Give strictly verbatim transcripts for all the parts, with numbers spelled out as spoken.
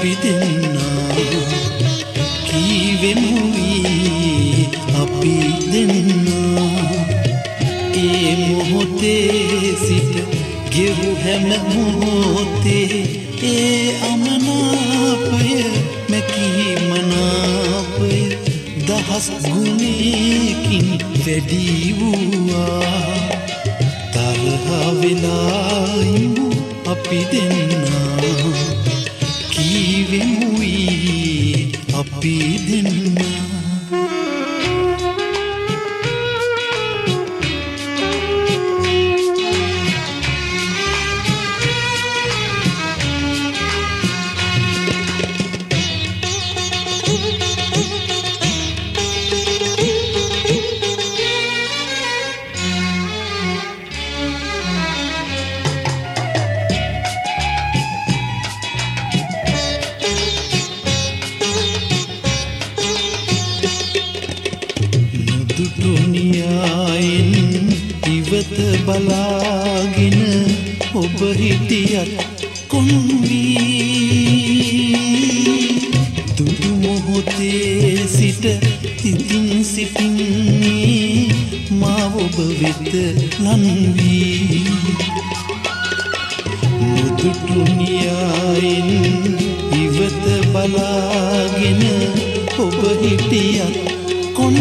අපි දෙන්නා කීවෙමු වී අපි දෙන්නා ඒ මොහොතේ සිට ගෙවු හැම මොහොතේ ඒ අමනාපය මැකී මනාපය දහස් ගුණයකින් වැඩි වූවා තරහ වෙලා ඉමු අපි දෙන්නා කීවෙමු වී අපි දෙන්නා දුටුනියායෙන් ඉවත බලාගෙන ඔබ හිටියත් කොන් වී දුටු මොහොතේ සිට සිතින් සිටින්නේ මා ඔබ වෙත ලන් වී දුටුනියායෙන් ඉවත බලාගෙන ඔබ හිටියත් කොන්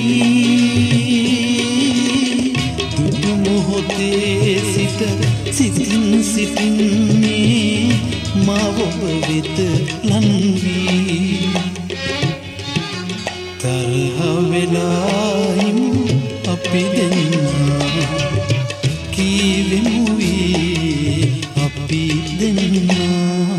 දුටු මොහොතේ සිට සිතින් සිටින්නේ මා ඔබ වෙත ලන් වී තරහ වෙලා ඉමු අපි දෙන්නා කීවෙමු වී අපි දෙන්නා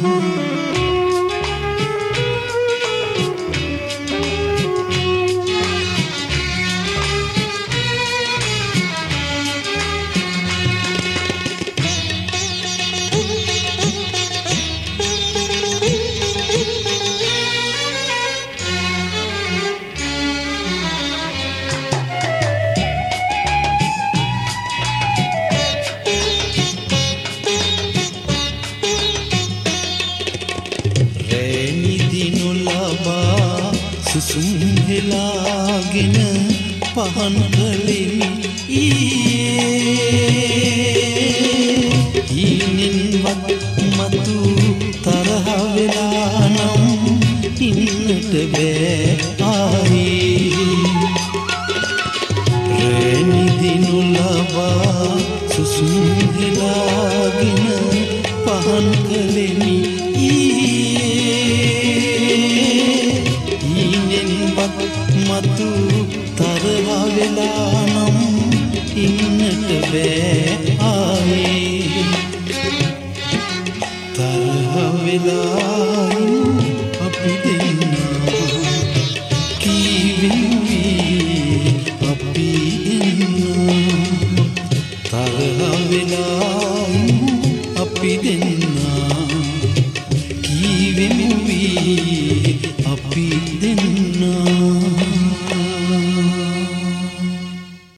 සුසුම් හෙලාගෙන පහන් කළෙමි ඊයේ ඊනින්වත් මතු තරහ වෙලා නම් ඉන්නට බෑ ආයේ රැනිදි නොලබා සුසුම් හෙලාගෙන පහන් කළෙමි මතු තරහ වෙලා නම් ඉන්නට බෑ ආයේ තරහ වෙලා අපි දෙන්නා කීවෙමු වී අපි දෙන්නා තරහ වෙලා අපි දෙන්නා කීවෙමු වී අපි දෙන්නා